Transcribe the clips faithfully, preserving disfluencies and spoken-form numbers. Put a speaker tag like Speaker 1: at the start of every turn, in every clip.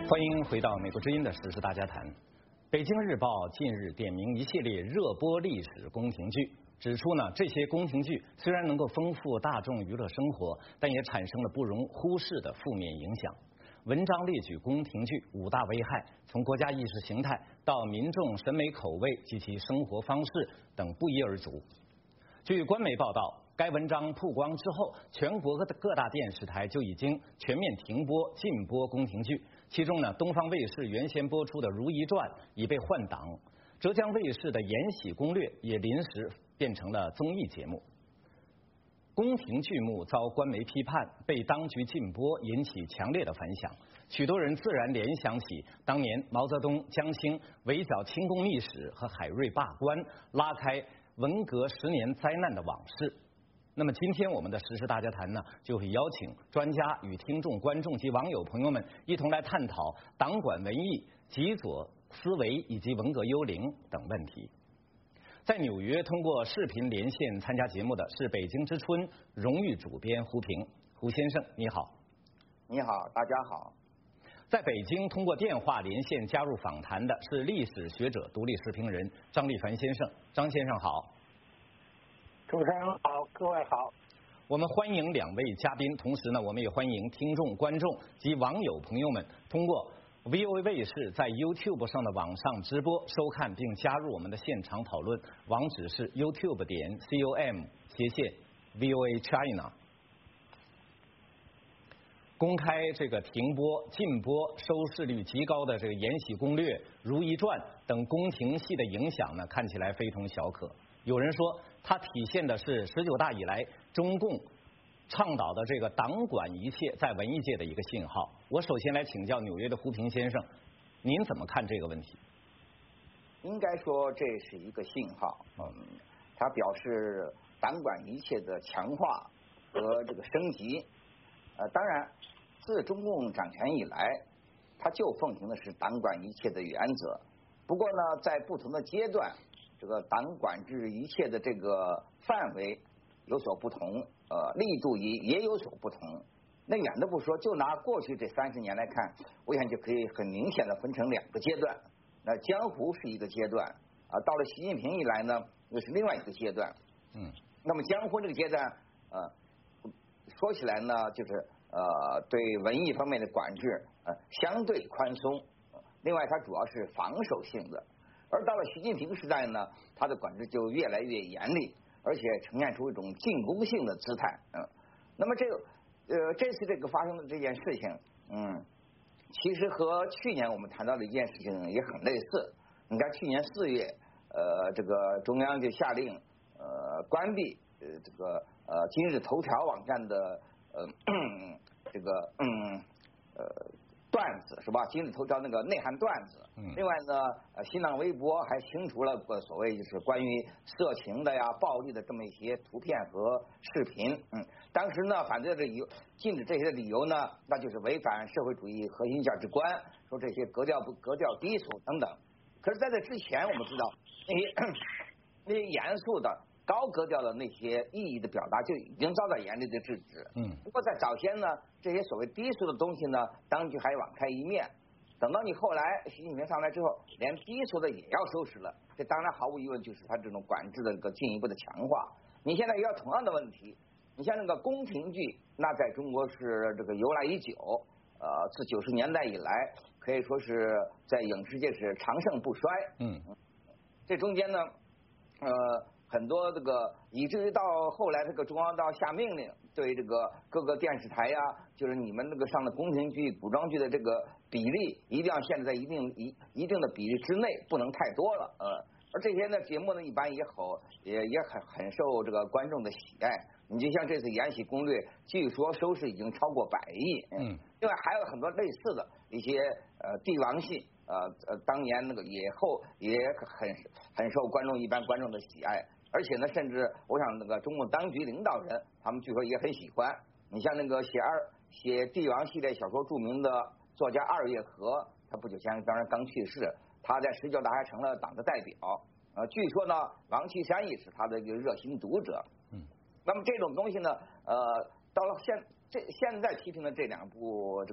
Speaker 1: 欢迎回到美国之音的时事大家谈。北京日报近日点名一系列热播历史宫廷剧，指出呢，这些宫廷剧虽然能够丰富大众娱乐生活，但也产生了不容忽视的负面影响。文章列举宫廷剧五大危害，从国家意识形态到民众审美口味及其生活方式等不一而足。据官媒报道，该文章曝光之后，全国的各大电视台就已经全面停播禁播宫廷剧。其中呢，东方卫视原先播出的《如懿传》已被换档，浙江卫视的《延禧攻略》也临时变成了综艺节目。宫廷剧目遭官媒批判，被当局禁播，引起强烈的反响。许多人自然联想起当年毛泽东、江青围剿清宫秘史和海瑞罢官，拉开文革十年灾难的往事。那么今天我们的时事大家谈呢，就会邀请专家与听众、观众及网友朋友们一同来探讨党管文艺、极左思维以及文革幽灵等问题。在纽约通过视频连线参加节目的是北京之春荣誉主编胡平。胡先生你好。
Speaker 2: 你好，大家好。
Speaker 1: 在北京通过电话连线加入访谈的是历史学者、独立时评人张立凡先生。张先生好。
Speaker 3: 主持人好，各位好。
Speaker 1: 我们欢迎两位嘉宾，同时呢，我们也欢迎听众、观众及网友朋友们通过 V O A 卫视在 YouTube 上的网上直播收看并加入我们的现场讨论，网址是 YouTube 点 com 斜线 V O A China。公开这个停播、禁播、收视率极高的这个《延禧攻略》《如懿传》等宫廷戏的影响呢，看起来非同小可。有人说，它体现的是十九大以来中共倡导的这个党管一切在文艺界的一个信号。我首先来请教纽约的胡平先生，您怎么看这个问题？
Speaker 2: 应该说这是一个信号，嗯，它表示党管一切的强化和这个升级。呃，当然，自中共掌权以来，它就奉行的是党管一切的原则。不过呢，在不同的阶段，这个党管制一切的这个范围有所不同，呃，力度也也有所不同。那远的不说，就拿过去这三十年来看，我想就可以很明显的分成两个阶段。那江湖是一个阶段，啊，到了习近平以来呢，又是另外一个阶段。
Speaker 1: 嗯，
Speaker 2: 那么江湖这个阶段，呃，说起来呢，就是呃对文艺方面的管制呃相对宽松，另外它主要是防守性的。而到了习近平时代呢，他的管制就越来越严厉，而且呈现出一种进攻性的姿态。嗯，那么这个呃这次这个发生的这件事情，嗯，其实和去年我们谈到的一件事情也很类似。你看去年四月，呃，这个中央就下令呃关闭呃这个呃今日头条网站的呃这个嗯呃。段子是吧？今日头条那个内涵段子。嗯。另外呢，呃，新浪微博还清除了所谓就是关于色情的呀、暴力的这么一些图片和视频。嗯。当时呢，反对的理由，禁止这些的理由呢，那就是违反社会主义核心价值观，说这些格调不格调低俗等等。可是在这之前，我们知道那些那些严肃的。高格调的那些意义的表达就已经遭到严厉的制止。嗯。不过在早先呢，这些所谓低俗的东西呢，当局还网开一面。等到你后来习近平上来之后，连低俗的也要收拾了。这当然毫无疑问就是他这种管制的这个进一步的强化。你现在遇到同样的问题，你像那个宫廷剧，那在中国是这个由来已久。呃，自九十年代以来，可以说是在影视界是长盛不衰。嗯。这中间呢，呃。很多这个，以至于到后来这个中央到下命令，对这个各个电视台呀，就是你们那个上的宫廷剧、古装剧的这个比例，一定要限制在一定一一定的比例之内，不能太多了。呃，而这些呢节目呢，一般也好，也也很很受这个观众的喜爱。你就像这次《延禧攻略》，据说收视已经超过百亿。嗯。另外还有很多类似的一些呃帝王戏，呃呃，当年那个也后也很很受观众一般观众的喜爱。而且呢，甚至我想那个中共当局领导人，他们据说也很喜欢。你像那个写二写帝王系列小说著名的作家二月河，他不久前当然刚去世，他在十九大还成了党的代表。呃，据说呢，王岐山也是他的一个热心读者。嗯。那么这种东西呢，呃，到了现这现在批评的这两部这个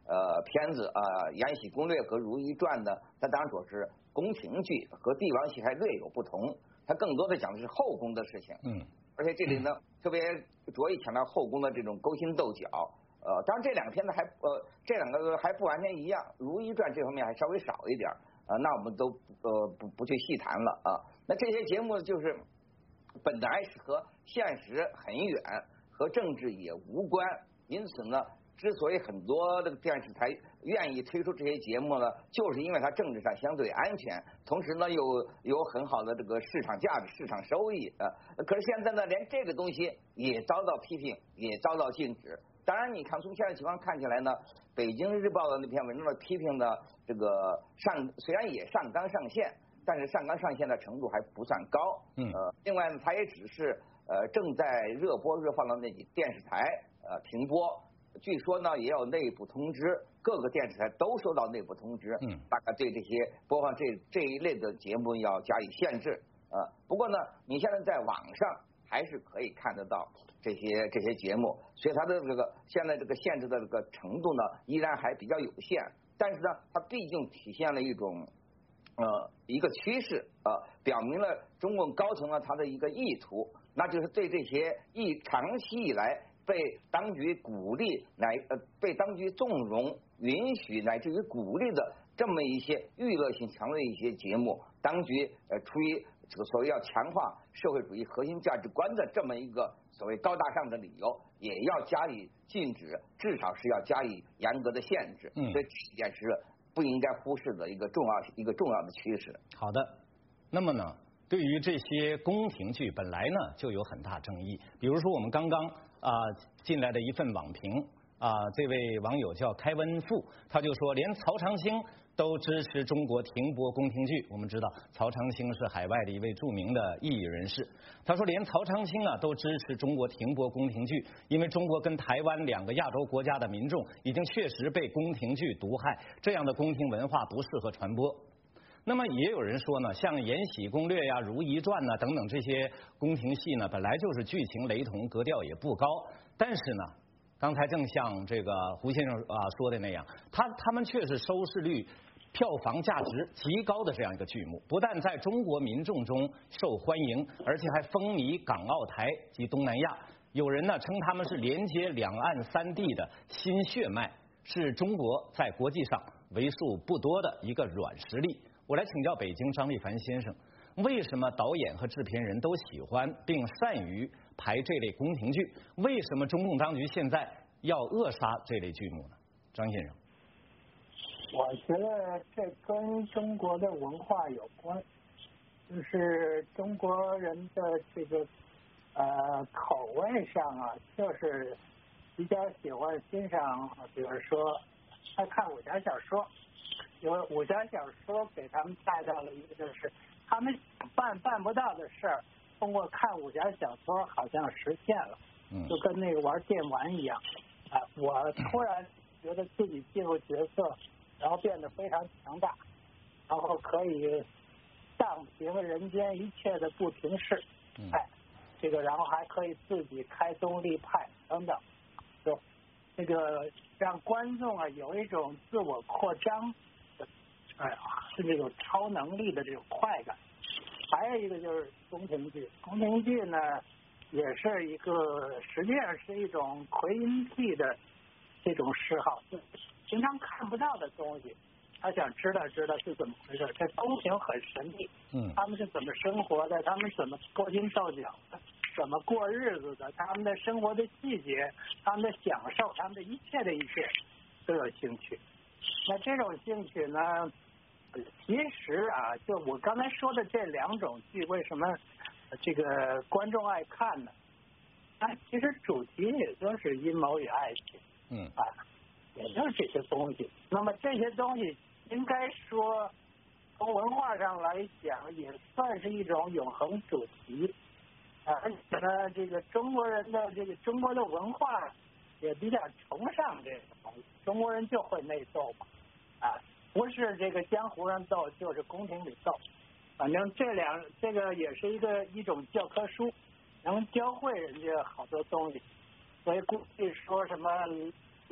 Speaker 2: 呃片子啊，《延禧攻略》和《如懿传》呢，它当然说是宫廷剧，和帝王戏还略有不同，它更多的讲的是后宫的事情。
Speaker 1: 嗯，
Speaker 2: 而且这里呢、嗯、特别着意强调后宫的这种勾心斗角。呃，当然这两个片子还呃这两个还不完全一样，《如懿传》这方面还稍微少一点啊、呃，那我们都呃不不去细谈了啊。那这些节目就是本来是和现实很远，和政治也无关，因此呢，之所以很多这个电视台愿意推出这些节目呢，就是因为它政治上相对安全，同时呢又有很好的这个市场价值、市场收益啊。可是现在呢，连这个东西也遭到批评，也遭到禁止。当然，你看从现在情况看起来呢，北京日报的那篇文章的批评呢，这个上虽然也上纲上线，但是上纲上线的程度还不算高。
Speaker 1: 嗯。
Speaker 2: 呃，另外呢，它也只是呃正在热播热放的那几电视台呃停播。据说呢，也有内部通知，各个电视台都收到内部通知，
Speaker 1: 嗯，
Speaker 2: 大概对这些播放这这一类的节目要加以限制。呃，不过呢，你现在在网上还是可以看得到这些这些节目，所以它的这个现在这个限制的这个程度呢，依然还比较有限。但是呢，它毕竟体现了一种呃一个趋势，呃，表明了中共高层呢它的一个意图，那就是对这些一长期以来被当局鼓励乃呃被当局纵容、允许乃至于鼓励的这么一些娱乐性强的一些节目，当局呃出于这个所谓要强化社会主义核心价值观的这么一个所谓高大上的理由，也要加以禁止，至少是要加以严格的限制。
Speaker 1: 嗯，
Speaker 2: 所以这件事不应该忽视的一个重要一个重要的趋势。
Speaker 1: 好的，那么呢，对于这些宫廷剧本来呢就有很大争议，比如说我们刚刚啊、呃、进来的一份网评啊、呃，这位网友叫开温富，他就说连曹长青都支持中国停播宫廷剧。我们知道曹长青是海外的一位著名的异议人士，他说连曹长青啊都支持中国停播宫廷剧，因为中国跟台湾两个亚洲国家的民众已经确实被宫廷剧毒害，这样的宫廷文化不适合传播。那么也有人说呢，像《延禧攻略》呀、《如懿传》呢等等这些宫廷戏呢，本来就是剧情雷同，格调也不高，但是呢，刚才正像这个胡先生啊说的那样，他他们却是收视率、票房价值极高的这样一个剧目，不但在中国民众中受欢迎，而且还风靡港澳台及东南亚。有人呢称他们是连接两岸三地的新血脉，是中国在国际上为数不多的一个软实力。我来请教北京张立凡先生，为什么导演和制片人都喜欢并善于排这类宫廷剧？为什么中共当局现在要扼杀这类剧目呢？张先生，
Speaker 3: 我觉得这跟中国的文化有关，就是中国人的这个呃口味上啊，就是比较喜欢欣赏，比如说爱看武侠小说。有武侠小说给他们带到了一个，就是他们办办不到的事儿，通过看武侠小说好像实现了，就跟那个玩电玩一样。啊，我突然觉得自己进入角色，然后变得非常强大，然后可以荡平人间一切的不平事，哎，这个然后还可以自己开宗立派等等，就这个让观众啊有一种自我扩张。哎呀，是这种超能力的这种快感。还有一个就是宫廷剧，宫廷剧呢也是一个，实际上是一种窥阴癖的这种嗜好，就平常看不到的东西，他想知道知道是怎么回事。这宫廷很神秘，
Speaker 1: 嗯，
Speaker 3: 他们是怎么生活的，他们怎么勾心斗角的，怎么过日子的，他们的生活的细节，他们的享受，他们的一切的一切都有兴趣。那这种兴趣呢，其实啊，就我刚才说的这两种剧，为什么这个观众爱看呢？它其实主题也就是阴谋与爱情，
Speaker 1: 嗯
Speaker 3: 啊，也就是这些东西。那么这些东西应该说，从文化上来讲，也算是一种永恒主题。啊，而且呢，这个中国人的这个中国的文化也比较崇尚这个东西。中国人就会内斗嘛，啊，不是这个江湖上斗，就是宫廷里斗。反正这两这个也是一个一种教科书，能教会人家好多东西。所以估计说什么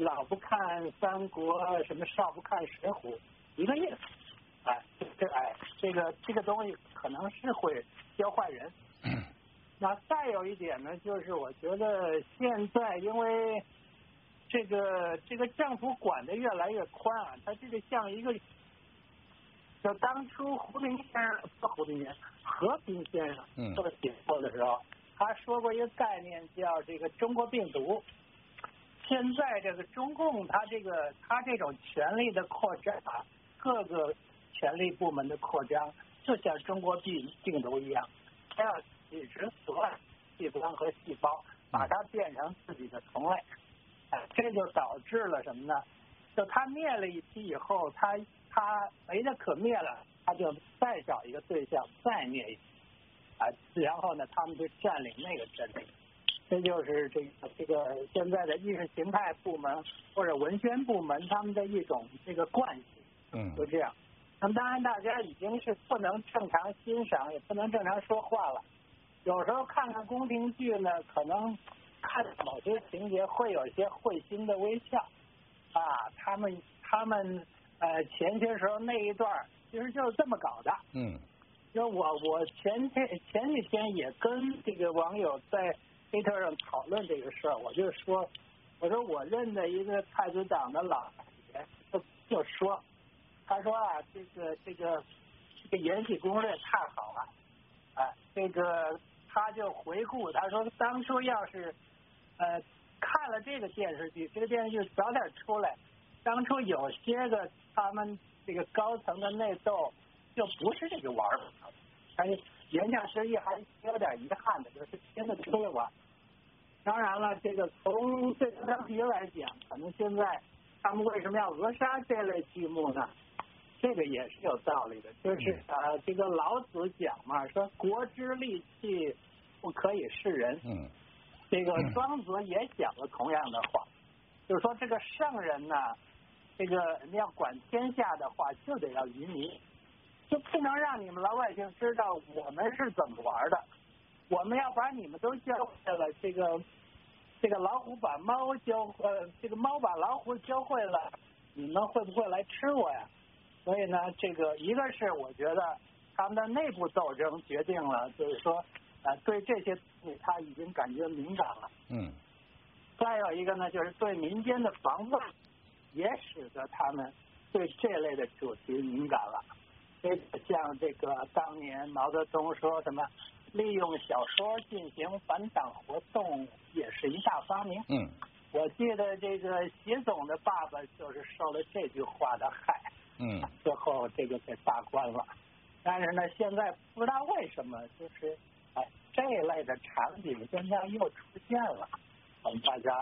Speaker 3: 老不看三国，什么少不看水浒，一个意思。哎，这哎，这个这个东西可能是会教坏人。那再有一点呢，就是我觉得现在因为这个这个政府管得越来越宽啊，它这个像一个，就当初胡平先生不胡平先生，和平先生做写作的时候，他说过一个概念叫这个中国病毒。现在这个中共他这个他这种权力的扩张啊，各个权力部门的扩张，就像中国病病毒一样，它要侵蚀所有器官和细胞，把它变成自己的同类。哎，这就导致了什么呢？就他灭了一批以后，他他没得可灭了，他就再找一个对象再灭一批，啊，然后呢，他们就占领那个阵地。这就是这个这个现在的意识形态部门或者文宣部门他们的一种这个惯性，
Speaker 1: 嗯，
Speaker 3: 就这样。那么当然，大家已经是不能正常欣赏，也不能正常说话了。有时候看看宫廷剧呢，可能看某些情节会有一些会心的微笑啊。他们他们呃前些时候那一段其实就是这么搞的。
Speaker 1: 嗯，
Speaker 3: 就我我前天前几天也跟这个网友在推特上讨论这个事儿，我就说，我说我认得一个太子党的老爷，就就说，他说啊，这个这个这个《延禧攻略》太好了，啊，这个他就回顾，他说当初要是呃看了这个电视剧，这个电视剧早点出来，当初有些个他们这个高层的内斗就不是这个玩法，而且言下之意还是有点遗憾的，就是现在出了玩。当然了，这个从这个当局来讲，可能现在他们为什么要扼杀这类剧目呢？这个也是有道理的，就是呃，这个老子讲嘛，说国之利器不可以示人。嗯。这个庄子也讲了同样的话，就是说这个圣人呢，这个你要管天下的话，就得要愚民，就不能让你们老百姓知道我们是怎么玩的。我们要把你们都教会了，这个这个老虎把猫教呃，这个猫把老虎教会了，你们会不会来吃我呀？所以呢，这个一个是我觉得他们的内部斗争决定了，就是说呃对这些东西他已经感觉敏感了。嗯。再有一个呢，就是对民间的防范，也使得他们对这类的主题敏感了。这像这个当年毛泽东说什么？利用小说进行反党活动也是一大发明。嗯，我记得这个习总的爸爸就是受了这句话的害。嗯，最后这个被罢官了。但是呢，现在不知道为什么，就是哎这一类的场景现在又出现了，我们大家。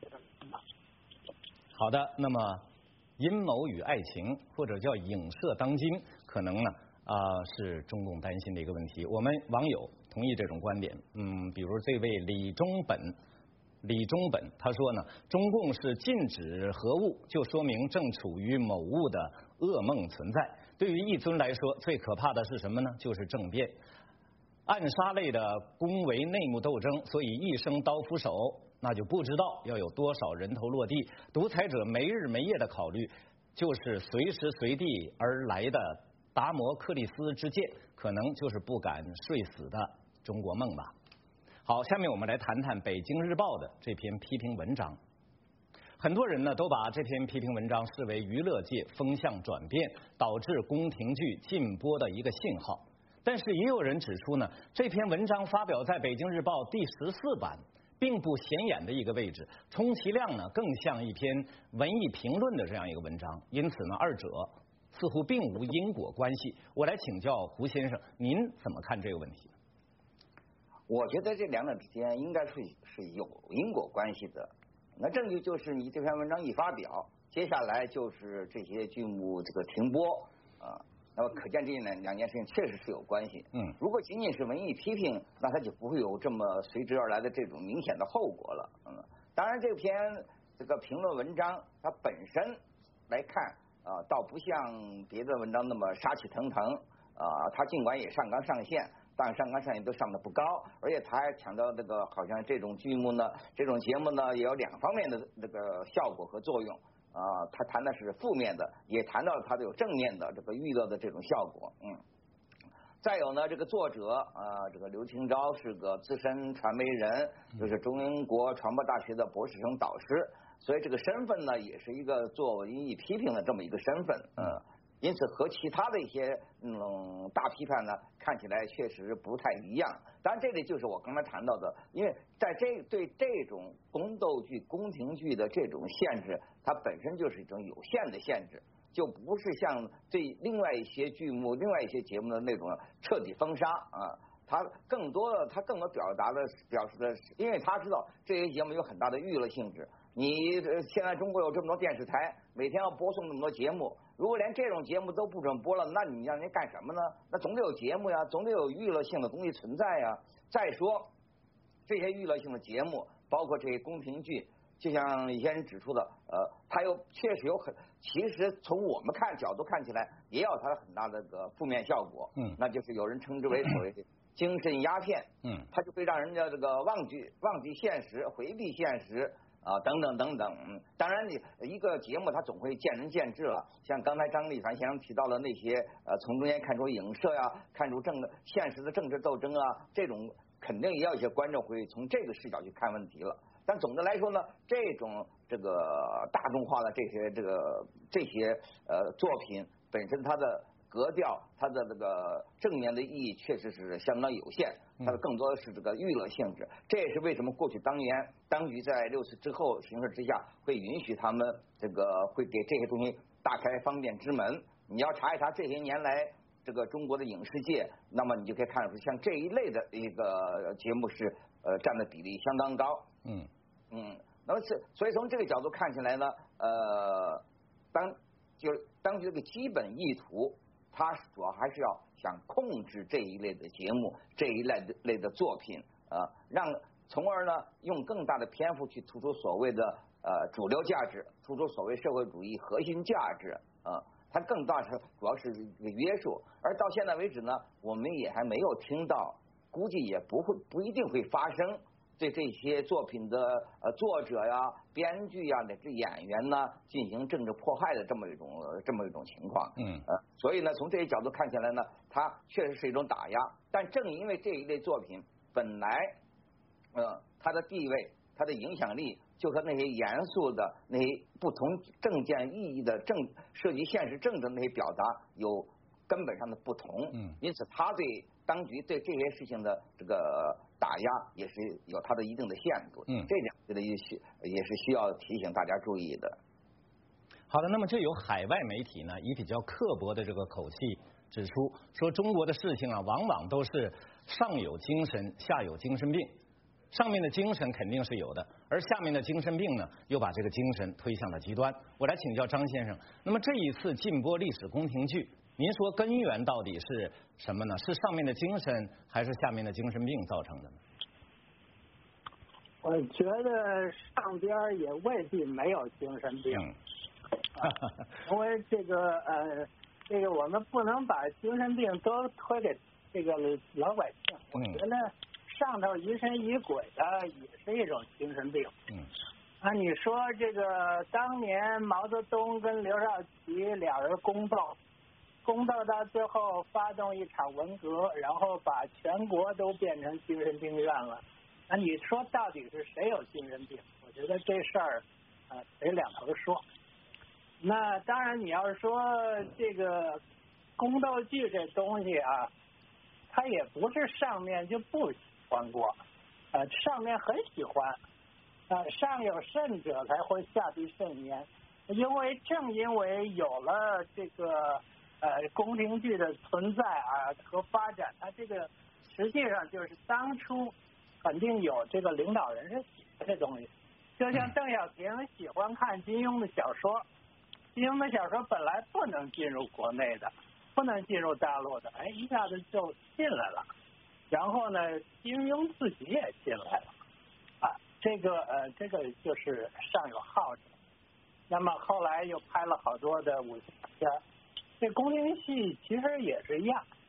Speaker 1: 好的，那么阴谋与爱情，或者叫影射当今，可能呢啊、呃、是中共担心的一个问题。我们网友同意这种观点，嗯，比如这位李中本，李中本他说呢，中共是禁止核物，就说明正处于某物的噩梦存在。对于一尊来说，最可怕的是什么呢？就是政变，暗杀类的宫闱内幕斗争，所以一生刀斧手，那就不知道要有多少人头落地。独裁者没日没夜的考虑，就是随时随地而来的达摩克利斯之剑，可能就是不敢睡死的中国梦吧。好，下面我们来谈谈《北京日报》的这篇批评文章。很多人呢都把这篇批评文章视为娱乐界风向转变，导致宫廷剧禁播的一个信号。但是也有人指出呢，这篇文章发表在《北京日报》第十四版，并不显眼的一个位置，充其量呢更像一篇文艺评论的这样一个文章。因此呢，二者似乎并无因果关系。我来请教胡先生，您怎么看这个问题？
Speaker 2: 我觉得这两者之间应该是是有因果关系的。那证据就是你这篇文章一发表，接下来就是这些剧目这个停播啊，那么可见这两两件事情确实是有关系。嗯，如果仅仅是文艺批评，那它就不会有这么随之而来的这种明显的后果了。嗯，当然这篇这个评论文章它本身来看啊，倒不像别的文章那么杀气腾腾啊，它尽管也上纲上线。 但上纲上线都上的不高，而且他还强调这个好像这种剧目呢，这种节目呢也有两方面的这个效果和作用啊、呃，他谈的是负面的，也谈到了他的有正面的这个娱乐的这种效果，嗯。再有呢，这个作者啊、呃，这个刘清昭是个资深传媒人，就是中国传播大学的博士生导师，所以这个身份呢，也是一个做文艺批评的这么一个身份，嗯，因此和其他的一些嗯大批判呢，看起来确实不太一样。当然，这里就是我刚才谈到的，因为在这对这种宫斗剧、宫廷剧的这种限制，它本身就是一种有限的限制。就不是像对另外一些剧目、另外一些节目的那种彻底封杀啊，他更多的他更多表达的表示的是，因为他知道这些节目有很大的娱乐性质。你现在中国有这么多电视台，每天要播送那么多节目，如果连这种节目都不准播了，那你让人干什么呢？那总得有节目呀，总得有娱乐性的东西存在呀。再说这些娱乐性的节目，包括这些宫廷剧。就像一些人指出的，呃，它又确实有很，其实从我们看角度看起来，也有它的很大的个负面效果。嗯，那就是有人称之为所谓的精神鸦片。嗯，它就会让人家这个忘记忘记现实，回避现实啊、呃，等等等等。嗯，当然你一个节目它总会见仁见智了。像刚才张立凡先生提到的那些，呃，从中间看出影射呀，看出政现实的政治斗争啊，这种肯定也有一些观众会从这个视角去看问题了。但总的来说呢，这种这个大众化的这些这个这些呃作品本身它的格调、它的这个正面的意义确实是相当有限，它的更多的是这个娱乐性质。这也是为什么过去当年当局在六四之后形势之下会允许他们这个会给这些东西大开方便之门。你要查一查这些年来这个中国的影视界，那么你就可以看出像这一类的一个节目是呃占的比例相当高。嗯。嗯，那么是，所以从这个角度看起来呢，呃，当就是当局这个基本意图，它主要还是要想控制这一类的节目，这一类的类的作品，呃，让从而呢用更大的篇幅去突出所谓的呃主流价值，突出所谓社会主义核心价值，啊、呃，它更大是主要是一个约束。而到现在为止呢，我们也还没有听到，估计也不会不一定会发生。对这些作品的呃作者呀、编剧呀、乃至演员呢进行政治迫害的这么一种这么一种情况，嗯呃，所以呢，从这些角度看起来呢，它确实是一种打压。但正因为这一类作品本来，呃，它的地位、它的影响力，就和那些严肃的那些不同政见意义的政涉及现实政治的那些表达有根本上的不同，嗯，因此他对当局对这些事情的这个打压也是有它的一定的限度，嗯，这点觉得也需也是需要提醒大家注意的。
Speaker 1: 好的，那么这有海外媒体呢以比较刻薄的这个口气指出，说中国的事情啊，往往都是上有精神，下有精神病。上面的精神肯定是有的，而下面的精神病呢，又把这个精神推向了极端。我来请教张先生，那么这一次禁播历史宫廷剧，您说根源到底是什么呢？是上面的精神，还是下面的精神病造成的呢？
Speaker 3: 我觉得上边也未必没有精神病，嗯啊、因为这个呃，这个我们不能把精神病都推给这个老百姓。我觉得上头疑神疑鬼的也是一种精神病。嗯，啊，你说这个当年毛泽东跟刘少奇俩人宫斗，宫斗到最后发动一场文革，然后把全国都变成精神病院了。那你说到底是谁有精神病？我觉得这事儿啊得两头说。那当然，你要是说这个宫斗剧这东西啊，它也不是上面就不喜欢过，呃，上面很喜欢，呃，上有甚者才会下必甚焉。因为正因为有了这个呃宫廷剧的存在啊和发展，它这个实际上就是当初肯定有这个领导人是喜欢这东西。就像邓小平喜欢看金庸的小说，金庸的小说本来不能进入国内的，不能进入大陆的，哎，一下子就进来了。然后呢，金庸自己也进来了，啊，这个呃，这个就是上有好者。那么后来又拍了好多的武侠片，这宫廷戏其实也是一样，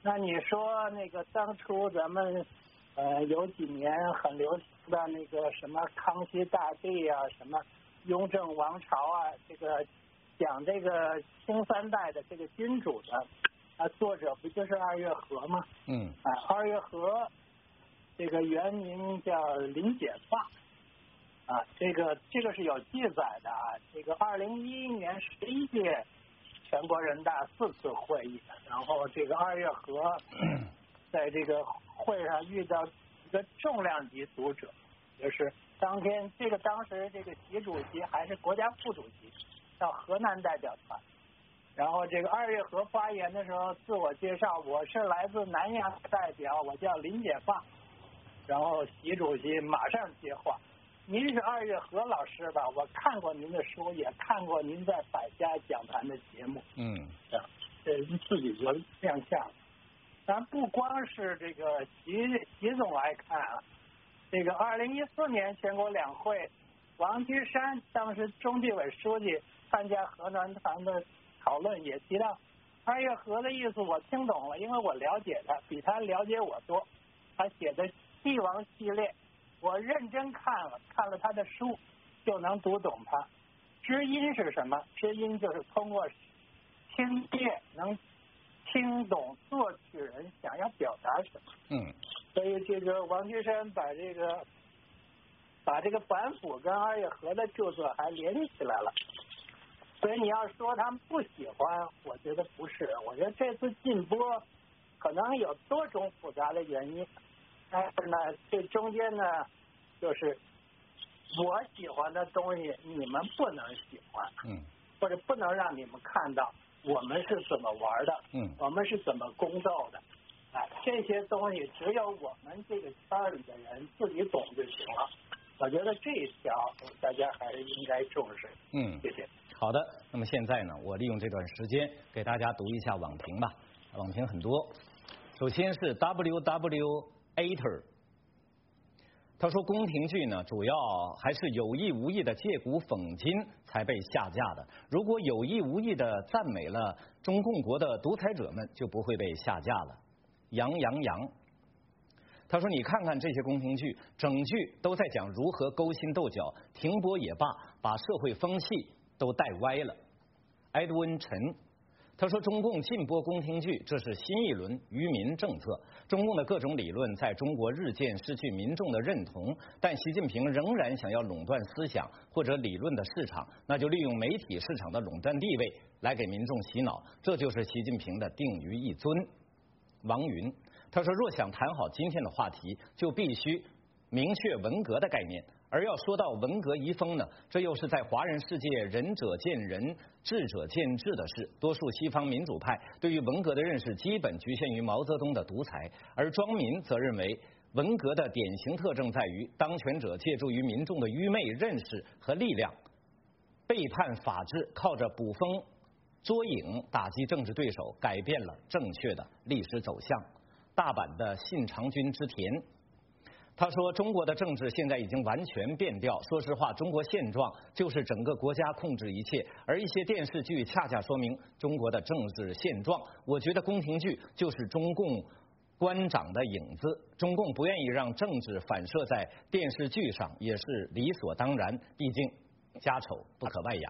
Speaker 3: 那你说那个当初咱们呃有几年很流行的那个什么康熙大帝啊，什么雍正王朝啊，这个讲这个清三代的这个君主的啊，作者不就是二月河吗？
Speaker 1: 嗯。
Speaker 3: 啊，二月河这个原名叫林解放啊，这个这个是有记载的啊。这个二零一一年十一届全国人大四次会议，然后这个二月河在这个会上遇到一个重量级读者，就是当天这个当时这个习主席还是国家副主席，到河南代表团，然后这个二月河发言的时候自我介绍，我是来自南阳代表，我叫林解放，然后习主席马上接话。您是二月河老师吧？我看过您的书，也看过您在百家讲坛的节目。
Speaker 1: 嗯，
Speaker 3: 这自己就亮相了。咱不光是这个习习总来看啊，这个二零一四年全国两会，王岐山当时中纪委书记参加河南团的讨论，也提到二月河的意思，我听懂了，因为我了解他，比他了解我多。他写的帝王系列。我认真看了看了他的书，就能读懂他。知音是什么？知音就是通过听觉能听懂作曲人想要表达什么。
Speaker 1: 嗯。
Speaker 3: 所以这个王岐山把这个把这个反腐跟二月河的著作还联系起来了。所以你要说他们不喜欢，我觉得不是。我觉得这次禁播可能有多种复杂的原因。但是呢，这中间呢，就是我喜欢的东西，你们不能喜欢，
Speaker 1: 嗯，
Speaker 3: 或者不能让你们看到我们是怎么玩的，
Speaker 1: 嗯，
Speaker 3: 我们是怎么宫斗的，哎，这些东西只有我们这个圈里的人自己懂就行了。我觉得这一条大家还是应该重视。
Speaker 1: 嗯，
Speaker 3: 谢谢。
Speaker 1: 好的，那么现在呢，我利用这段时间给大家读一下网评吧。网评很多，首先是 W W Ater， 他说宫廷剧呢，主要还是有意无意的借古讽今才被下架的。如果有意无意的赞美了中共国的独裁者们，就不会被下架了。杨洋洋，他说你看看这些宫廷剧，整剧都在讲如何勾心斗角，停播也罢，把社会风气都带歪了。埃德温陈。他说中共禁播宫廷剧，这是新一轮愚民政策。中共的各种理论在中国日渐失去民众的认同，但习近平仍然想要垄断思想或者理论的市场，那就利用媒体市场的垄断地位来给民众洗脑，这就是习近平的定于一尊。王云，他说若想谈好今天的话题，就必须明确文革的概念。而要说到文革遗风呢，这又是在华人世界仁者见仁，智者见智的事。多数西方民主派对于文革的认识基本局限于毛泽东的独裁，而庄民则认为文革的典型特征在于当权者借助于民众的愚昧认识和力量，背叛法治，靠着捕风捉影打击政治对手，改变了正确的历史走向。大阪的信长君之田，他说中国的政治现在已经完全变调，说实话中国现状就是整个国家控制一切，而一些电视剧恰恰说明中国的政治现状。我觉得宫廷剧就是中共官长的影子，中共不愿意让政治反射在电视剧上也是理所当然，毕竟家丑不可外扬。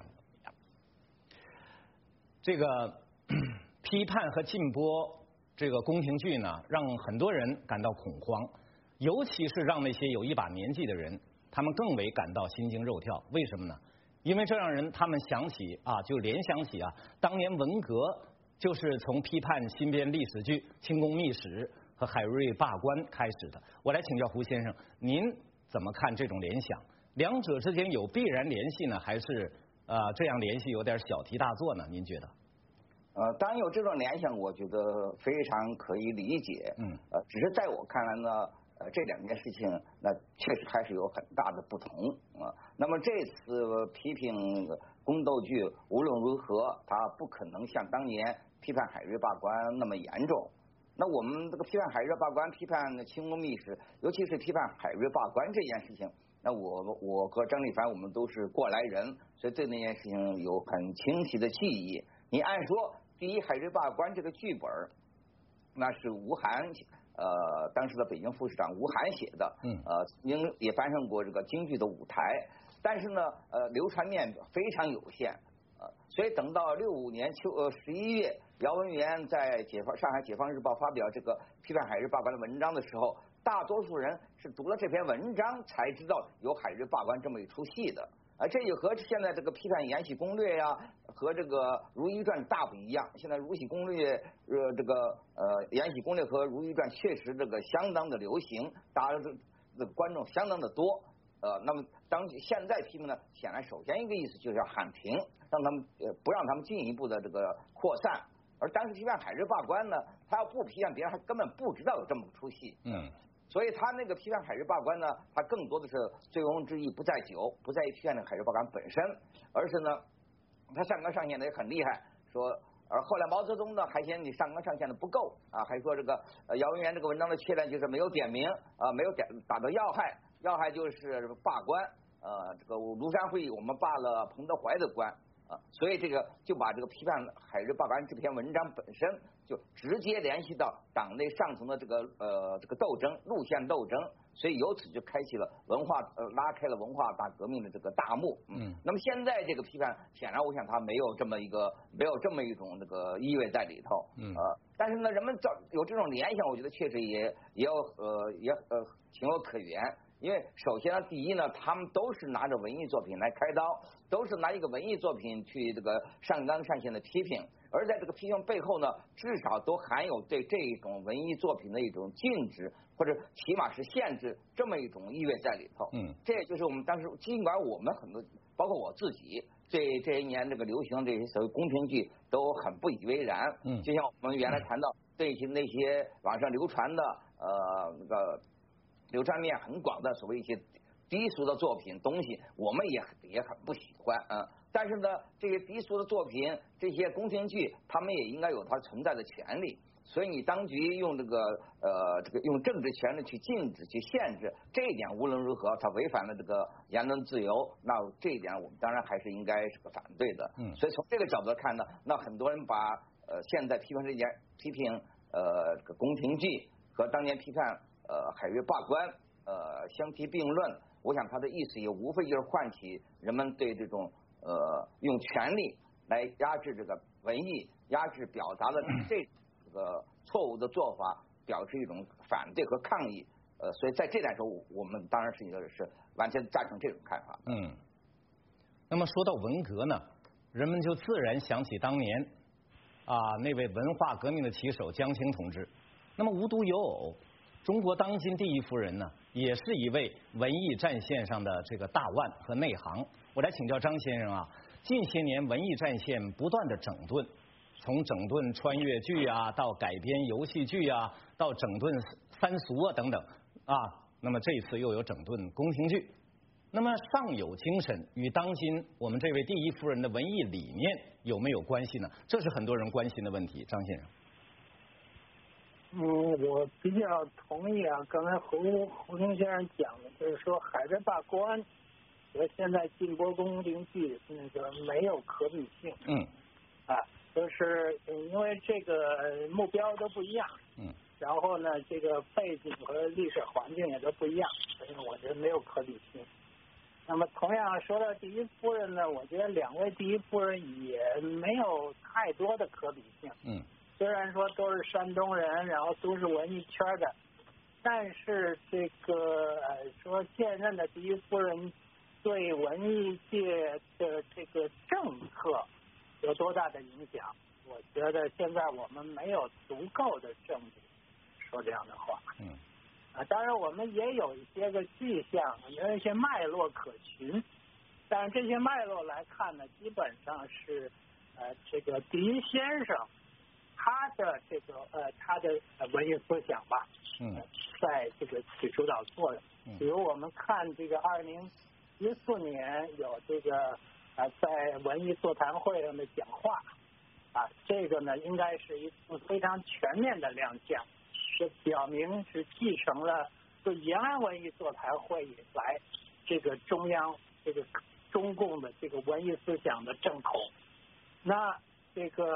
Speaker 1: 这个批判和禁播这个宫廷剧呢，让很多人感到恐慌，尤其是让那些有一把年纪的人，他们更为感到心惊肉跳。为什么呢？因为这让人他们想起啊，就联想起啊，当年文革就是从批判新编历史剧《清宫秘史》和海瑞罢官开始的。我来请教胡先生，您怎么看这种联想？两者之间有必然联系呢，还是呃这样联系有点小题大做呢？您觉得？
Speaker 2: 呃，当然有这种联想，我觉得非常可以理解。
Speaker 1: 嗯。
Speaker 2: 呃，只是在我看来呢，呃，这两件事情那确实还是有很大的不同啊。那么这次批评宫斗剧，无论如何，它不可能像当年批判海瑞罢官那么严重。那我们这个批判海瑞罢官、批判清宫秘史，尤其是批判海瑞罢官这件事情，那我我和张立凡我们都是过来人，所以对那件事情有很清晰的记忆。你按说第一，海瑞罢官这个剧本那是吴晗，呃，当时的北京副市长吴晗写的，
Speaker 1: 嗯，
Speaker 2: 呃，因也搬上过这个京剧的舞台，但是呢，呃，流传面非常有限，呃，所以等到六五年秋呃十一月，姚文元在解放上海解放日报发表这个批判海日罢官的文章的时候，大多数人是读了这篇文章才知道有海日罢官这么一出戏的。啊，这就和现在这个批判《延禧攻略》呀，和这个《如懿传》大不一样。现在《如懿攻略》呃，这个呃，《延禧攻略》和《如懿传》确实这个相当的流行，大家这这个观众相当的多。呃，那么当现在批评呢，显然首先一个意思就是要喊停，让他们呃不让他们进一步的这个扩散。而当时批判海日罢官呢，他要不批判，别人还根本不知道有这么个出戏。
Speaker 1: 嗯。
Speaker 2: 所以他那个批判海日罢官呢，他更多的是醉翁之意不在酒，不在于批判那个海日罢官本身，而是呢，他上纲上线的也很厉害，说，而后来毛泽东呢还嫌你上纲上线的不够啊，还说这个呃姚文元这个文章的缺点就是没有点名啊，没有点打到要害，要害就是罢官，呃，这个庐山会议我们罢了彭德怀的官。啊，所以这个就把这个批判海日罢官这篇文章本身就直接联系到党内上层的这个呃这个斗争路线斗争，所以由此就开启了文化呃拉开了文化大革命的这个大幕。嗯，那么现在这个批判显然我想它没有这么一个没有这么一种这个意味在里头。嗯，呃，但是呢，人们造有这种联想，我觉得确实也也有呃也呃情有可原。因为首先呢，第一呢，他们都是拿着文艺作品来开刀，都是拿一个文艺作品去这个上纲上线的批评，而在这个批评背后呢，至少都含有对这种文艺作品的一种禁止或者起码是限制这么一种意味在里头。嗯，这也就是我们当时，尽管我们很多，包括我自己，这这一年这个流行这些所谓宫廷剧都很不以为然。嗯，就像我们原来谈到这些那些网上流传的呃那个。流传面很广的所谓一些低俗的作品东西，我们也也很不喜欢啊、嗯。但是呢，这些低俗的作品，这些宫廷剧，他们也应该有它存在的权利。所以你当局用这个呃这个用政治权力去禁止、去限制，这一点无论如何，它违反了这个言论自由。那这一点我们当然还是应该是个反对的。嗯。所以从这个角度来看呢，那很多人把呃现在批评这件批评呃这个宫廷剧和当年批判。呃，海日罢官，呃，相提并论，我想他的意思也无非就是唤起人们对这种呃用权力来压制这个文艺、压制表达的这这个错误的做法，表示一种反对和抗议。呃，所以在这点上，我们当然是一个是完全赞成这种看法。
Speaker 1: 嗯。那么说到文革呢，人们就自然想起当年啊那位文化革命的旗手江青同志。那么无独有偶。中国当今第一夫人呢，也是一位文艺战线上的这个大腕和内行。我来请教张先生啊，近些年文艺战线不断的整顿，从整顿穿越剧啊，到改编游戏剧啊，到整顿三俗啊等等啊，那么这一次又有整顿宫廷剧。那么上有精神与当今我们这位第一夫人的文艺理念有没有关系呢？这是很多人关心的问题，张先生。
Speaker 3: 嗯，我比较同意啊，刚才胡胡同先生讲的，就是说海日罢官和现在禁播宫廷剧那个没有可比性。嗯。啊，就是因为这个目标都不一样。嗯。然后呢，这个背景和历史环境也都不一样，所以我觉得没有可比性。那么同样说到第一夫人呢，我觉得两位第一夫人也没有太多的可比性。嗯。虽然说都是山东人，然后都是文艺圈的，但是这个呃说现任的第一夫人对文艺界的这个政策有多大的影响？我觉得现在我们没有足够的证据说这样的话。嗯。啊，当然我们也有一些个迹象，有一些脉络可循，但是这些脉络来看呢，基本上是呃这个第一先生。他的这个呃，他的文艺思想吧，嗯，在这个起主导作用。比如我们看这个二零一四年有这个呃在文艺座谈会上的讲话，啊，这个呢应该是一次非常全面的亮相，是表明是继承了就延安文艺座谈会以来这个中央这个中共的这个文艺思想的正统。那这个。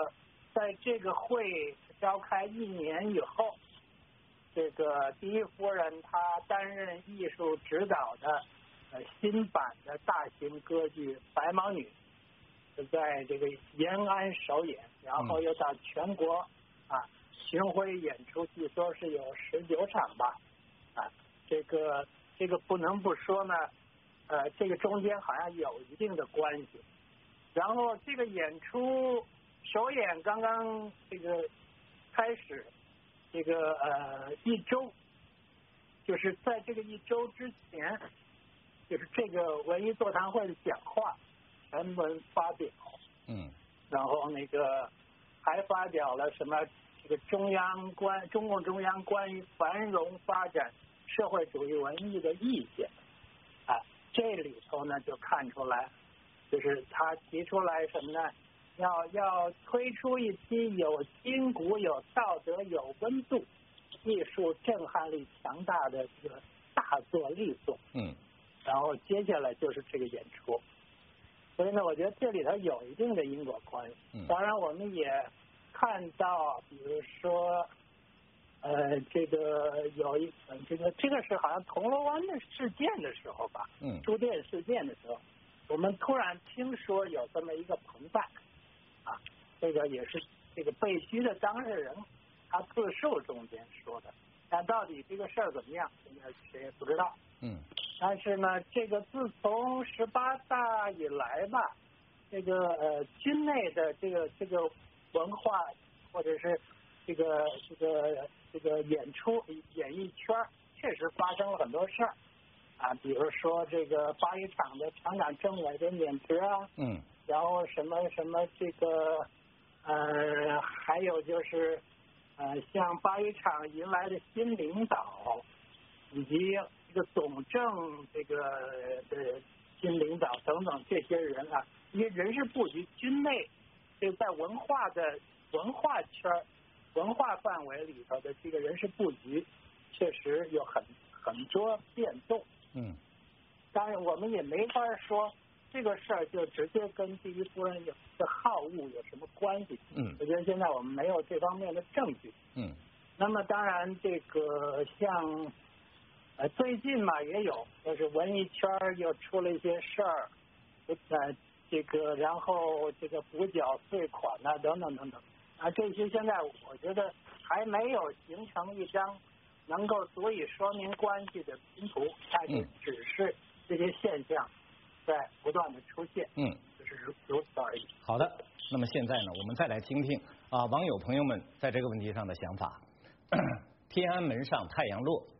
Speaker 3: 在这个会召开一年以后，这个第一夫人她担任艺术指导的呃新版的大型歌剧《白毛女》，在这个延安首演，然后又到全国啊巡回演出，据说是有十九场吧，啊，这个这个不能不说呢，呃，这个中间好像有一定的关系。然后这个演出首演刚刚这个开始，这个呃一周，就是在这个一周之前，就是这个文艺座谈会的讲话全文发表，
Speaker 1: 嗯，
Speaker 3: 然后那个还发表了什么这个中央关中共中央关于繁荣发展社会主义文艺的意见，啊，这里头呢就看出来。就是他提出来什么呢？要要推出一批有筋骨、有道德、有温度、艺术震撼力强大的这个大作力作。
Speaker 1: 嗯。
Speaker 3: 然后接下来就是这个演出，所以呢，我觉得这里头有一定的因果关系。
Speaker 1: 嗯。
Speaker 3: 当然，我们也看到，比如说，呃，这个有一这个这个是好像铜锣湾的事件的时候吧？
Speaker 1: 嗯。
Speaker 3: 书店事件的时候。我们突然听说有这么一个彭范，啊，这个也是这个被拘的当事人他自述中间说的，但到底这个事儿怎么样，现在谁也不知道。
Speaker 1: 嗯。
Speaker 3: 但是呢，这个自从十八大以来吧，这个呃军内的这个这个文化或者是这个这个这个演出演艺圈确实发生了很多事儿。啊，比如说这个八一厂的厂长政委的免职啊，
Speaker 1: 嗯，
Speaker 3: 然后什么什么这个呃，还有就是呃，像八一厂迎来的新领导，以及这个总政这个的新领导等等这些人啊，因为人事布局军内就在文化的文化圈文化范围里头的这个人事布局，确实有很很多变动。
Speaker 1: 嗯，
Speaker 3: 当然我们也没法说这个事儿就直接跟第一夫人有的好恶有什么关系。
Speaker 1: 嗯，
Speaker 3: 我觉得现在我们没有这方面的证据。
Speaker 1: 嗯，
Speaker 3: 那么当然这个像呃最近嘛也有，就是文艺圈又出了一些事儿，呃这个然后这个补缴税款啊等等等等啊，这些现在我觉得还没有形成一张能够足以说明关系的拼图，但是只是这些现象在不断的出现，
Speaker 1: 嗯，
Speaker 3: 就是如如此而已。
Speaker 1: 好的，那么现在呢，我们再来听听啊网友朋友们在这个问题上的想法。天安门上太阳落，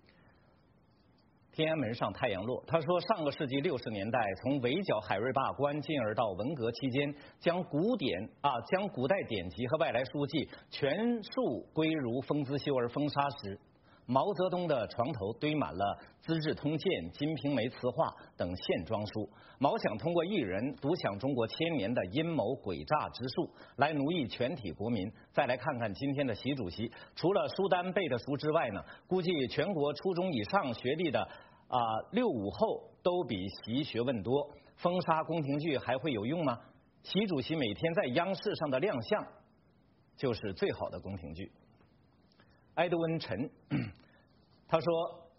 Speaker 1: 天安门上太阳落。他说，上个世纪六十年代，从围剿海瑞罢官，进而到文革期间，将古典啊将古代典籍和外来书籍全数归如封资修而封杀时，毛泽东的床头堆满了《资治通鉴》《金瓶梅词话》等线装书。毛想通过一人独享中国千年的阴谋诡诈之术，来奴役全体国民。再来看看今天的习主席，除了书单背得熟之外呢，估计全国初中以上学历的啊六五后都比习学问多。封杀宫廷剧还会有用吗？习主席每天在央视上的亮相，就是最好的宫廷剧。埃德温陈，他说，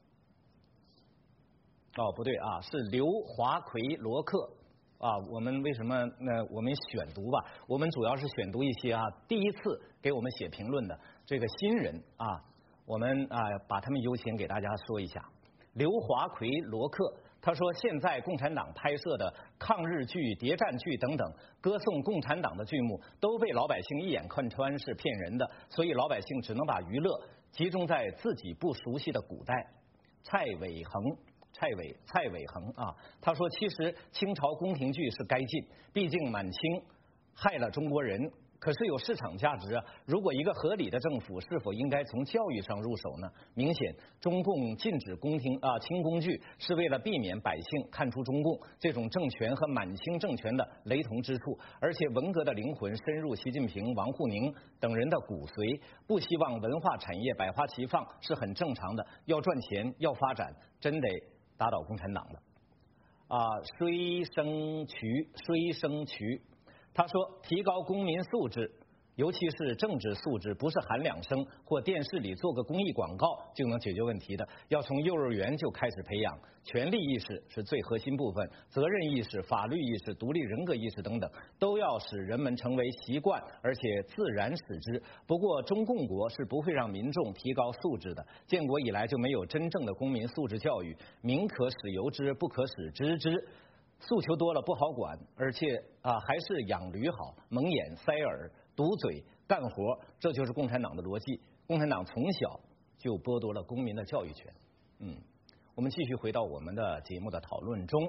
Speaker 1: 哦不对啊，是刘华奎罗克啊。我们为什么呢？我们选读吧，我们主要是选读一些啊第一次给我们写评论的这个新人啊，我们啊把他们优先给大家说一下。刘华奎罗克。他说，现在共产党拍摄的抗日剧、谍战剧等等，歌颂共产党的剧目都被老百姓一眼看穿是骗人的，所以老百姓只能把娱乐集中在自己不熟悉的古代。蔡伟恒，蔡伟蔡伟恒啊，他说，其实清朝宫廷剧是该禁，毕竟满清害了中国人。可是有市场价值啊！如果一个合理的政府，是否应该从教育上入手呢？明显，中共禁止宫廷啊清宫剧，是为了避免百姓看出中共这种政权和满清政权的雷同之处。而且文革的灵魂深入习近平、王沪宁等人的骨髓，不希望文化产业百花齐放是很正常的。要赚钱，要发展，真得打倒共产党了。啊，虽生渠，虽生渠。他说，提高公民素质尤其是政治素质不是喊两声或电视里做个公益广告就能解决问题的，要从幼儿园就开始培养。权利意识是最核心部分，责任意识、法律意识、独立人格意识等等，都要使人们成为习惯，而且自然使之。不过，中共国是不会让民众提高素质的。建国以来就没有真正的公民素质教育，民可使由之，不可使知之。诉求多了不好管，而且啊，还是养驴好，蒙眼塞耳。堵嘴干活，这就是共产党的逻辑。共产党从小就剥夺了公民的教育权。嗯，我们继续回到我们的节目的讨论中，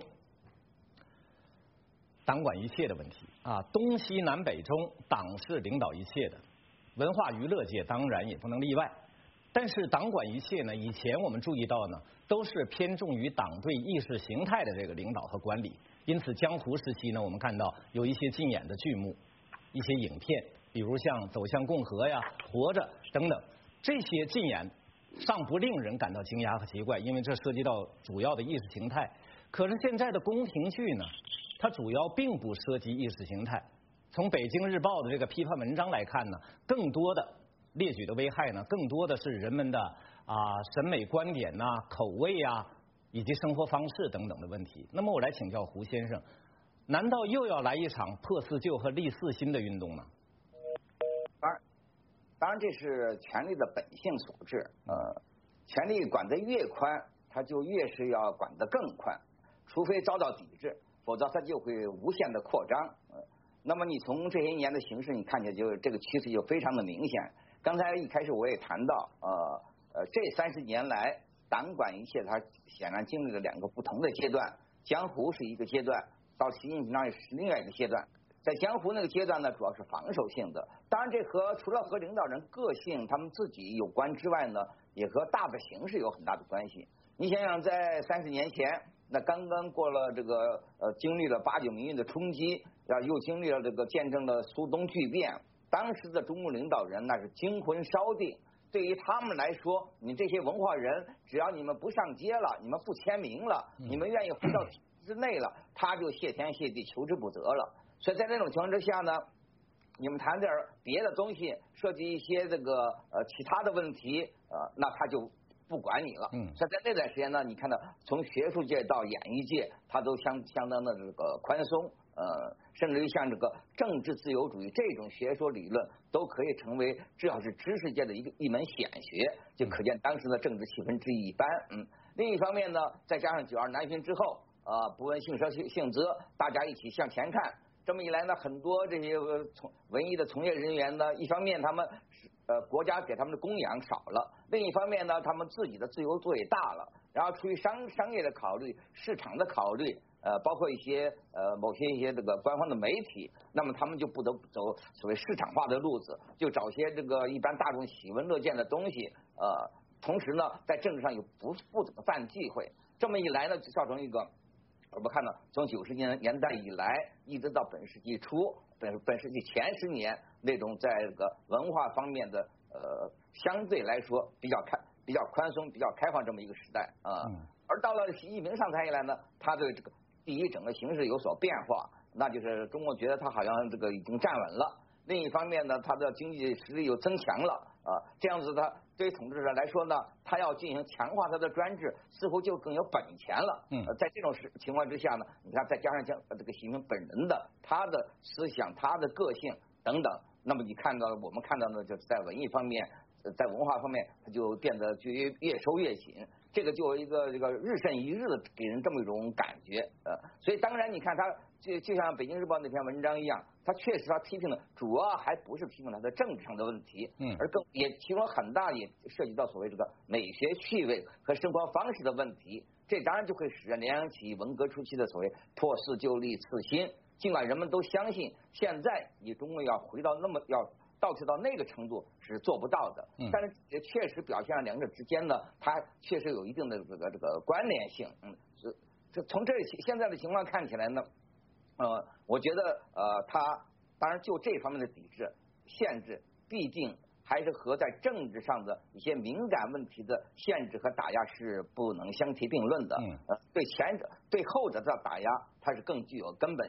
Speaker 1: 党管一切的问题啊，东西南北中，党是领导一切的，文化娱乐界当然也不能例外。但是党管一切呢，以前我们注意到呢，都是偏重于党对意识形态的这个领导和管理。因此，江湖时期呢，我们看到有一些禁演的剧目。一些影片，比如像《走向共和》呀、《活着》等等，这些禁演尚不令人感到惊讶和奇怪，因为这涉及到主要的意识形态。可是现在的宫廷剧呢，它主要并不涉及意识形态。从《北京日报》的这个批判文章来看呢，更多的列举的危害呢，更多的是人们的啊审美观点呐、口味啊，以及生活方式等等的问题。那么我来请教胡先生。难道又要来一场破四旧和立四新的运动吗？
Speaker 2: 当然，当然这是权力的本性所致。呃，权力管得越宽，它就越是要管得更宽，除非遭到抵制，否则它就会无限的扩张。呃，那么你从这些年的形势，你看起来就这个趋势就非常的明显。刚才一开始我也谈到，呃呃，这三十年来，党管一切，它显然经历了两个不同的阶段。江湖是一个阶段。到习近平那是另外一个阶段，在江湖那个阶段呢，主要是防守性的。当然，这和除了和领导人个性他们自己有关之外呢，也和大的形势有很大的关系。你想想，在三十年前，那刚刚过了这个呃，经历了八九民运的冲击，啊，又经历了这个见证了苏东巨变，当时的中共领导人那是惊魂烧定。对于他们来说，你这些文化人，只要你们不上街了，你们不签名了，你们愿意回到之内了，他就谢天谢地求之不得了。所以在这种情况之下呢，你们谈点别的东西，涉及一些这个呃其他的问题，呃，那他就不管你了。嗯，所以在那段时间呢，你看到从学术界到演艺界，他都相相当的这个宽松，呃，甚至于像这个政治自由主义这种学说理论，都可以成为至少是知识界的一个一门显学，就可见当时的政治气氛之一般。嗯，另一方面呢，再加上九二南巡之后。啊，不问姓社姓责，大家一起向前看。这么一来呢，很多这些从文艺的从业人员呢，一方面他们呃国家给他们的供养少了，另一方面呢，他们自己的自由度也大了。然后出于商商业的考虑、市场的考虑，呃，包括一些呃某些一些这个官方的媒体，那么他们就不得不走所谓市场化的路子，就找些这个一般大众喜闻乐见的东西，呃，同时呢，在政治上又不不怎么犯忌讳。这么一来呢，就造成一个。我们看到，从九十年年代以来，一直到本世纪初、本本世纪前十年，那种在这个文化方面的呃，相对来说比较开、比较宽松、比较开放这么一个时代啊。嗯、而到了习近平上台以来呢，他对这个第一整个形势有所变化，那就是中国觉得他好像这个已经站稳了。另一方面呢，他的经济实力又增强了啊，这样子他对于统治者来说呢，他要进行强化他的专制，似乎就更有本钱了。嗯，在这种情况之下呢，你看再加上像这个习近平本人的他的思想、他的个性等等，那么你看到我们看到呢，就是在文艺方面、在文化方面，他就变得就越越收越紧。这个就有一个这个日甚一日的给人这么一种感觉，呃，所以当然你看他就就像北京日报那篇文章一样，他确实他批评了，主要还不是批评他的政治上的问题，嗯，而更也其中很大也涉及到所谓这个美学趣味和生活方式的问题，这当然就会使人联想起文革初期的所谓破四旧立次新，尽管人们都相信现在你中国要回到那么要。倒退到那个程度是做不到的，但是也确实表现了两者之间呢，它确实有一定的这个这个关联性。嗯，这这从这现在的情况看起来呢，呃，我觉得呃，它当然就这方面的抵制限制，毕竟还是和在政治上的一些敏感问题的限制和打压是不能相提并论的。嗯，呃，对前者对后者的打压，它是更具有根本性。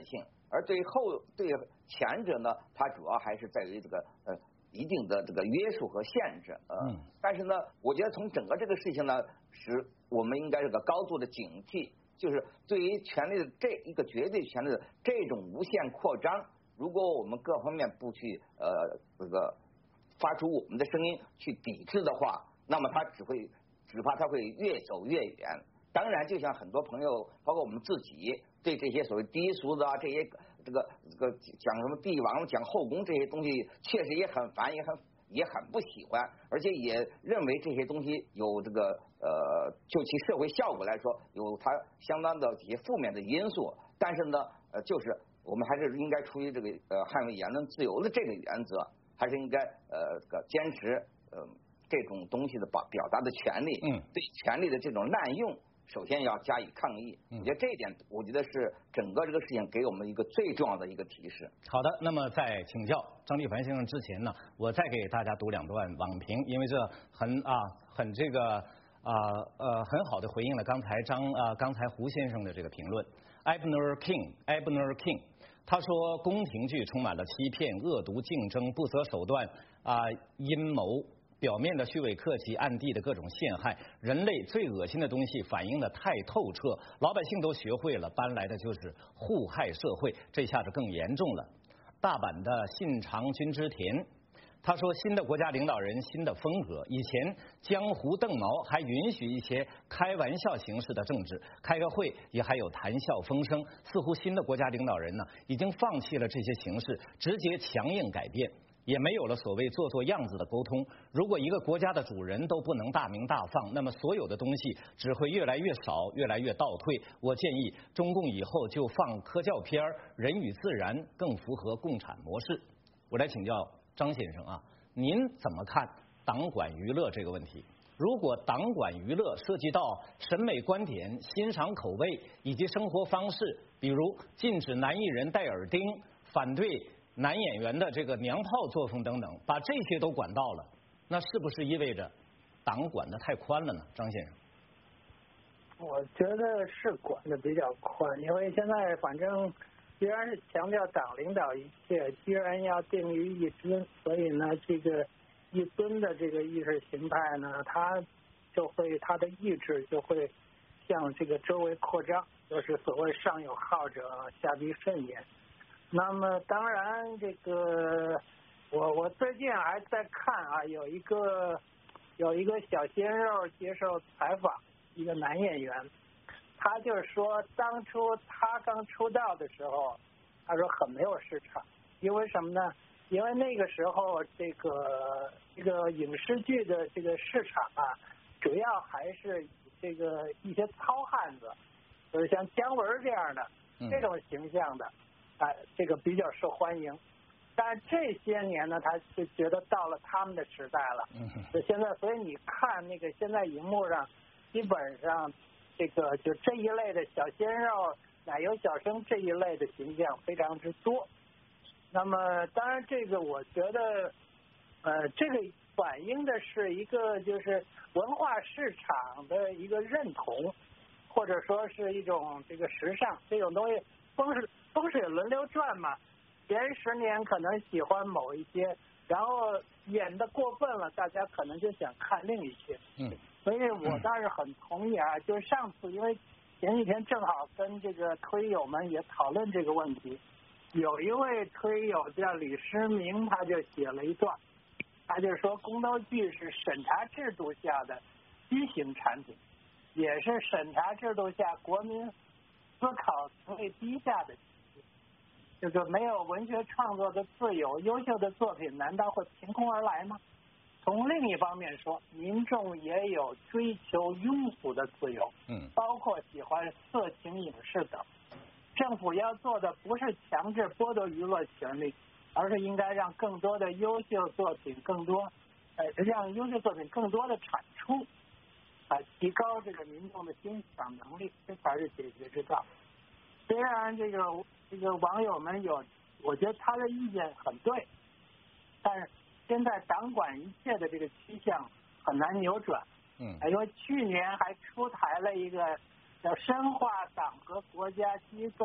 Speaker 2: 而对后对前者呢，它主要还是在于这个呃一定的这个约束和限制呃。嗯。但是呢，我觉得从整个这个事情呢，使我们应该有个高度的警惕，就是对于权力的这一个绝对权力的这种无限扩张，如果我们各方面不去呃这个发出我们的声音去抵制的话，那么它只会只怕它会越走越远。当然，就像很多朋友，包括我们自己，对这些所谓低俗的啊，这些这个这个讲什么帝王、讲后宫这些东西，确实也很烦，也很也很不喜欢，而且也认为这些东西有这个呃，就其社会效果来说，有它相当的一些负面的因素。但是呢，呃，就是我们还是应该出于这个呃捍卫言论自由的这个原则，还是应该呃这个坚持呃这种东西的表表达的权利，嗯，对权利的这种滥用。首先要加以抗议，我觉得这一点，我觉得是整个这个事情给我们一个最重要的一个提示。
Speaker 1: 好的，那么在请教张立凡先生之前呢，我再给大家读两段网评，因为这很啊很这个啊 呃, 呃很好的回应了刚才张啊、呃、刚才胡先生的这个评论。Abner King Abner King 他说，宫廷剧充满了欺骗、恶毒、竞争、不择手段啊、呃、阴谋。表面的虚伪客气，暗地的各种陷害，人类最恶心的东西反映的太透彻，老百姓都学会了，搬来的就是互害社会，这下子更严重了。大阪的信长君之田，他说，新的国家领导人，新的风格，以前江湖邓毛还允许一些开玩笑形式的政治，开个会也还有谈笑风生，似乎新的国家领导人呢，已经放弃了这些形式，直接强硬改变。也没有了所谓做做样子的沟通。如果一个国家的主人都不能大鸣大放，那么所有的东西只会越来越少，越来越倒退。我建议中共以后就放科教片《人与自然》，更符合共产模式。我来请教张先生啊，您怎么看党管娱乐这个问题？如果党管娱乐涉及到审美观点、欣赏口味以及生活方式，比如禁止男艺人戴耳钉，反对男演员的这个娘炮作风等等，把这些都管到了，那是不是意味着党管得太宽了呢？张先生，
Speaker 3: 我觉得是管得比较宽，因为现在反正既然是强调党领导一切，既然要定于一尊，所以呢，这个一尊的这个意识形态呢，它就会它的意志就会向这个周围扩张，就是所谓上有好者，下必甚焉。那么当然，这个我我最近还在看啊，有一个有一个小鲜肉接受采访，一个男演员，他就是说，当初他刚出道的时候，他说很没有市场，因为什么呢？因为那个时候这个这个影视剧的这个市场啊，主要还是以这个一些糙汉子，就是像姜文这样的这种形象的。啊，这个比较受欢迎，但这些年呢，他就觉得到了他们的时代了。嗯，就现在，所以你看那个现在荧幕上，基本上这个就这一类的小鲜肉、奶油小生这一类的形象非常之多。那么，当然这个我觉得，呃，这个反映的是一个就是文化市场的一个认同，或者说是一种这个时尚这种东西。风水风水轮流转嘛，前十年可能喜欢某一些，然后演的过分了，大家可能就想看另一些。嗯，所以我倒是很同意啊，就是上次因为前几天正好跟这个推友们也讨论这个问题，有一位推友叫李诗明，他就写了一段，他就说宫斗剧是审查制度下的畸形产品，也是审查制度下国民思考最低下的，这个没有文学创作的自由，优秀的作品难道会凭空而来吗？从另一方面说，民众也有追求庸俗的自由，嗯，包括喜欢色情影视等。政府要做的不是强制剥夺娱乐权利，而是应该让更多的优秀作品更多，呃，让优秀作品更多的产出。啊，提高这个民众的欣赏能力，这才是解决之道。虽然这个这个网友们有，我觉得他的意见很对，但是现在党管一切的这个趋向很难扭转。嗯，因为去年还出台了一个叫深化党和国家机构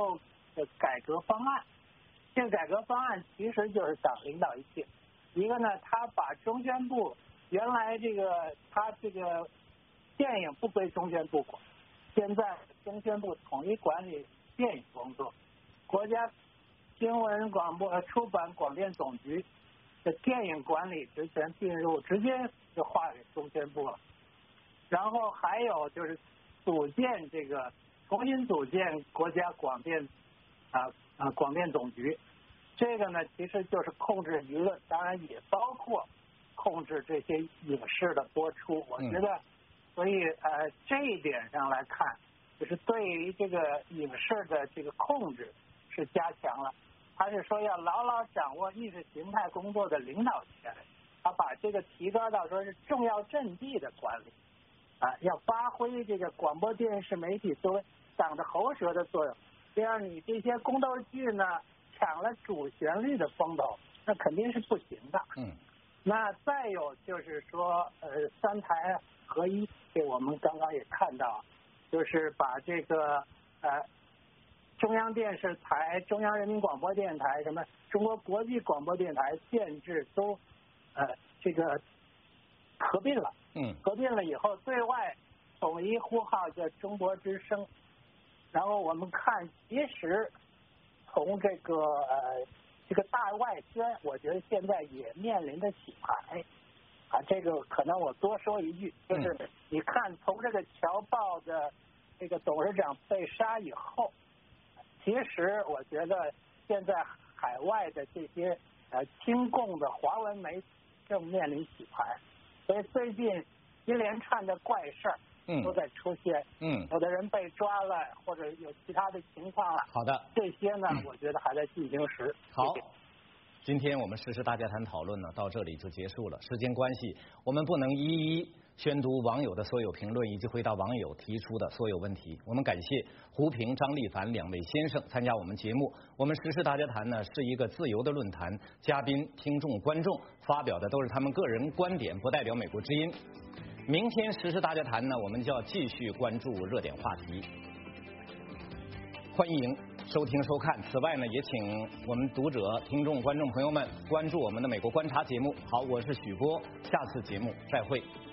Speaker 3: 的改革方案。这个改革方案其实就是党领导一切。一个呢，他把中宣部原来这个他这个电影不归中宣部管，现在中宣部统一管理电影工作，国家新闻广播出版广电总局的电影管理职权并入，直接就划给中宣部了。然后还有就是组建这个重新组建国家广电啊啊广电总局，这个呢其实就是控制舆论，当然也包括控制这些影视的播出。我觉得，所以呃这一点上来看，就是对于这个影视的这个控制是加强了。他是说要牢牢掌握意识形态工作的领导权，他把这个提高到说是重要阵地的管理。啊，要发挥这个广播电视媒体作为党的喉舌的作用，这样你这些宫斗剧呢抢了主旋律的风头，那肯定是不行的。
Speaker 1: 嗯。
Speaker 3: 那再有就是说，呃，三台合一，这我们刚刚也看到，就是把这个呃中央电视台、中央人民广播电台、什么中国国际广播电台建制都呃这个合并了。
Speaker 1: 嗯，
Speaker 3: 合并了以后，对外统一呼号叫中国之声。然后我们看，其实从这个呃这个大外宣，我觉得现在也面临着洗牌啊。这个可能我多说一句，就是你看从这个侨报的这个董事长被杀以后，其实我觉得现在海外的这些呃亲共的华文媒体正面临洗牌。所以最近一连串的怪事儿都在出现，
Speaker 1: 嗯，
Speaker 3: 有的人被抓了，或者有其他的情况了。
Speaker 1: 好的，
Speaker 3: 这些呢，嗯、我觉得还在进行时。
Speaker 1: 好，今天我们时事大家谈讨论呢，到这里就结束了。时间关系，我们不能一一宣读网友的所有评论以及回答网友提出的所有问题。我们感谢胡平、张立凡两位先生参加我们节目。我们时事大家谈呢是一个自由的论坛，嘉宾、听众、观众发表的都是他们个人观点，不代表美国之音。明天时事大家谈呢，我们就要继续关注热点话题。欢迎收听收看。此外呢，也请我们读者、听众、观众朋友们关注我们的美国观察节目。好，我是许波，下次节目再会。